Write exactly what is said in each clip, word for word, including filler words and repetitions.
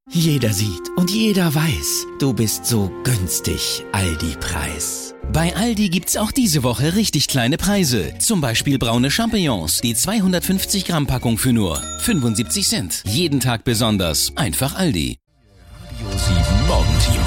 Jeder sieht und jeder weiß, du bist so günstig, Aldi-Preis. Bei Aldi gibt's auch diese Woche richtig kleine Preise. Zum Beispiel braune Champignons, die zweihundertfünfzig Gramm Packung für nur fünfundsiebzig Cent. Jeden Tag besonders, einfach Aldi. Radio sieben Morgenteam.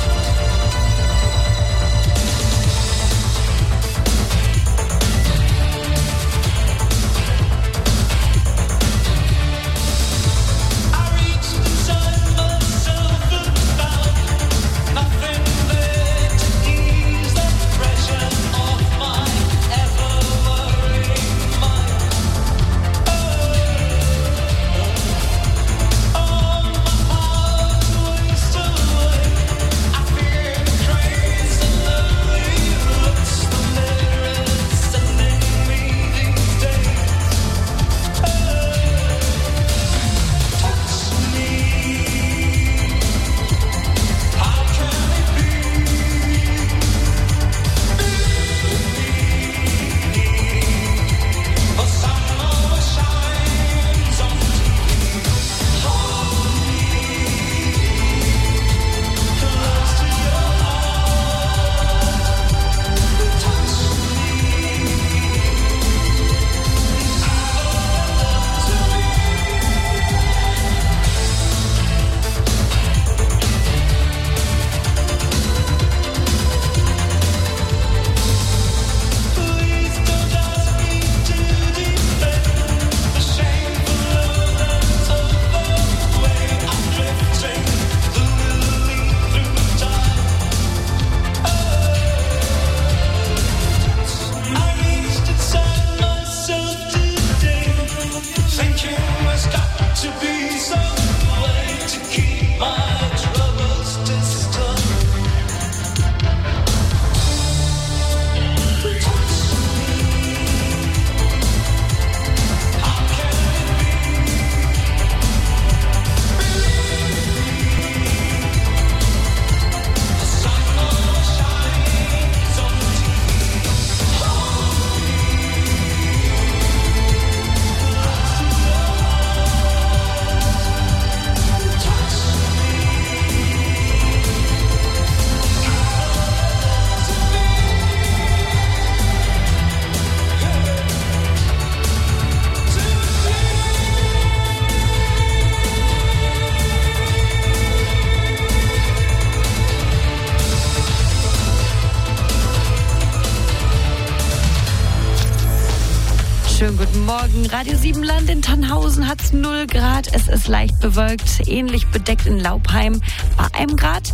Schönen guten Morgen. Radio sieben Land in Tannhausen hat es null Grad. Es ist leicht bewölkt, ähnlich bedeckt in Laupheim bei einem Grad.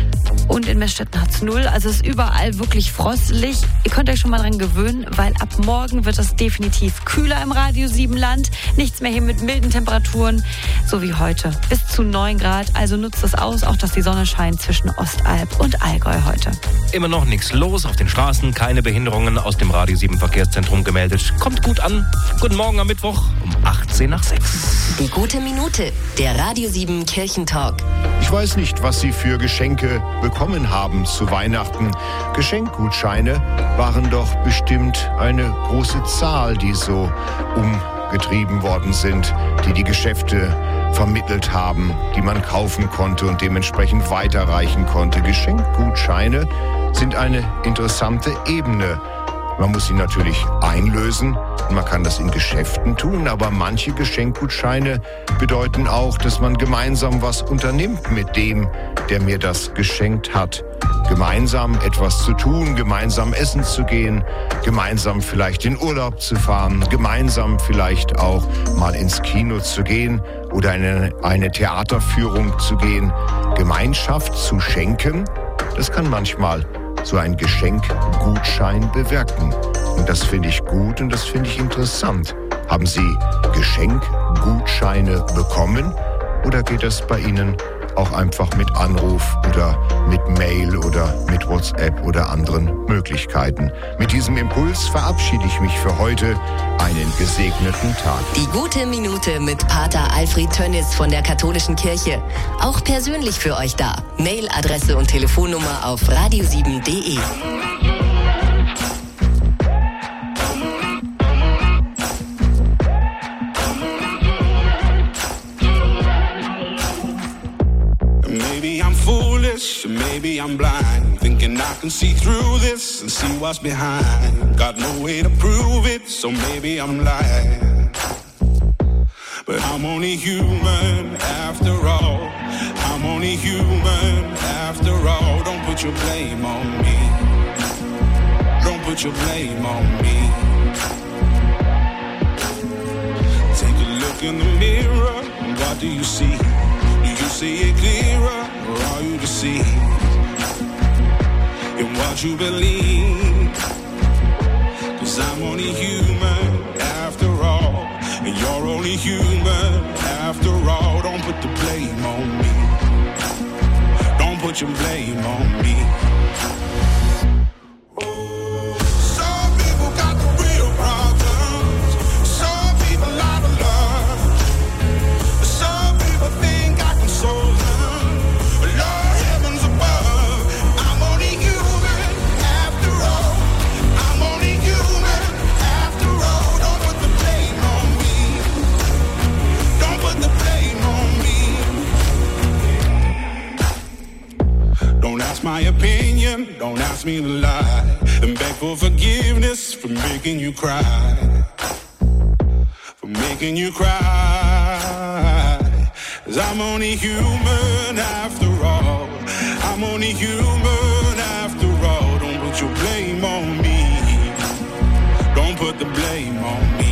Und in Meßstetten hat es null. Also es ist überall wirklich frostelig. Ihr könnt euch schon mal dran gewöhnen, weil ab morgen wird es definitiv kühler im Radio sieben Land. Nichts mehr hier mit milden Temperaturen, so wie heute. Bis zu neun Grad. Also nutzt es aus, auch dass die Sonne scheint zwischen Ostalb und Allgäu heute. Immer noch nichts los auf den Straßen, keine Behinderungen aus dem Radio sieben Verkehrszentrum gemeldet. Kommt gut an. Guten Morgen am Mittwoch um achtzehn nach sechs. Die gute Minute, der Radio sieben Kirchentalk. Ich weiß nicht, was Sie für Geschenke bekommen haben zu Weihnachten. Geschenkgutscheine waren doch bestimmt eine große Zahl, die so umgetrieben worden sind, die die Geschäfte vermittelt haben, die man kaufen konnte und dementsprechend weiterreichen konnte. Geschenkgutscheine sind eine interessante Ebene. Man muss sie natürlich einlösen und man kann das in Geschäften tun, aber manche Geschenkgutscheine bedeuten auch, dass man gemeinsam was unternimmt mit dem, der mir das geschenkt hat. Gemeinsam etwas zu tun, gemeinsam essen zu gehen, gemeinsam vielleicht in Urlaub zu fahren, gemeinsam vielleicht auch mal ins Kino zu gehen oder in eine, eine Theaterführung zu gehen. Gemeinschaft zu schenken, das kann manchmal so ein Geschenkgutschein bewirken. Und das finde ich gut und das finde ich interessant. Haben Sie Geschenkgutscheine bekommen oder geht das bei Ihnen auch einfach mit Anruf oder mit Mail oder mit WhatsApp oder anderen Möglichkeiten? Mit diesem Impuls verabschiede ich mich für heute. Einen gesegneten Tag. Die gute Minute mit Pater Alfred Tönnis von der Katholischen Kirche. Auch persönlich für euch da. Mailadresse und Telefonnummer auf radio sieben punkt de. Maybe I'm foolish, maybe I'm blind, thinking I can see through this and see what's behind. Got no way to prove it, so maybe I'm lying. But I'm only human after all. I'm only human after all. Don't put your blame on me. Don't put your blame on me. Take a look in the mirror, what do you see? Do you see it clearer, or are you deceived in what you believe? 'Cause I'm only human after all, and you're only human after all. Don't put the blame on me. Don't put your blame on me. Some people got the real problems. Some people out of love. Some people think I can solve them. Lord, heavens above, I'm only human after all. I'm only human after all. Don't put the blame on me. Don't put the blame on me. Don't ask my opinion, don't ask me to lie, and beg for forgiveness for making you cry, for making you cry. 'Cause I'm only human after all. I'm only human after all. Don't put your blame on me. Don't put the blame on me.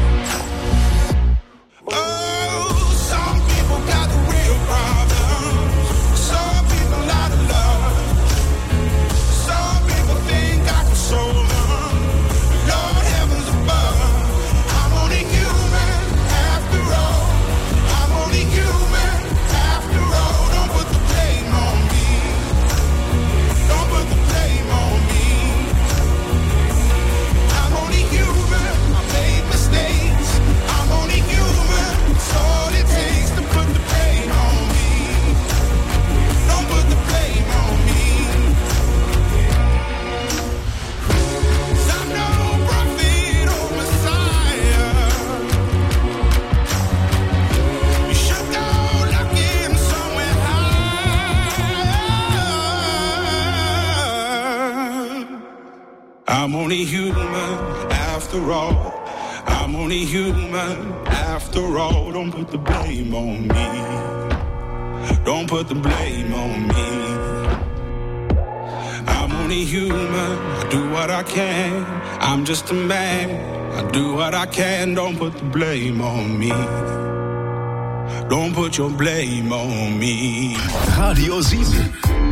Oh, some people got the real problems. Some people out of love. Some people think I can solve them. Lord, heavens above, I'm only human after all. I'm only human after all. Don't put the blame on me. Don't put the blame on me. I'm only human. I made mistakes. I'm only human. It's all it takes to put the blame on me. Don't put the blame on me. 'Cause I'm no prophet or Messiah. You should go looking somewhere high. I'm only human after all. I'm only human after all. Don't put the blame on me. Don't put the blame on me. I'm only human. I do what I can. I'm just a man. I do what I can. Don't put the blame on me. Don't put your blame on me. Radio sieben.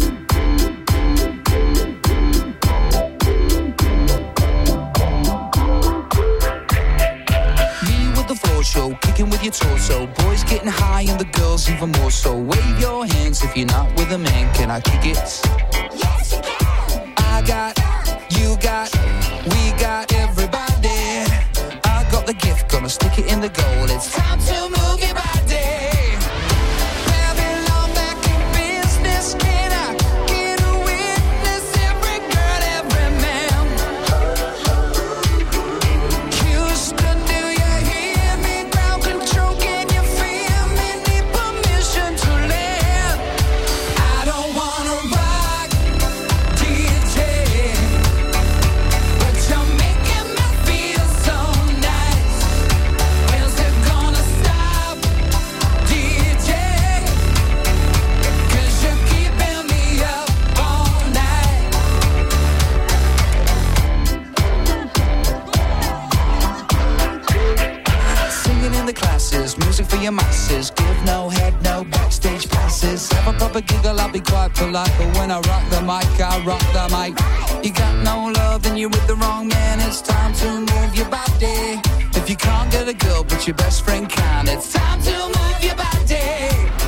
Show, kicking with your torso. Boys getting high and the girls even more so. Wave your hands if you're not with a man. Can I kick it? Yes, you can. I got, you got, we got everybody. I got the gift, gonna stick it in the goal. It's time to move your body. Babylon back in business. Can I get a witness? Every girl, every man. Houston, do you hear me? Ground control, can you feel me? Need permission to land. I don't wanna rock, D J, but you're making me feel so nice. Where's it gonna stop, D J? 'Cause you're keeping me up all night. Singing in the classes, music for your masses. Give no head, no backstage passes. Have a proper giggle, I'll be quite polite. But when I rock the mic, I rock the mic. You got no love, then you're with the wrong man. It's time to move your body. If you can't get a girl, but your best friend can. It's time to move your body.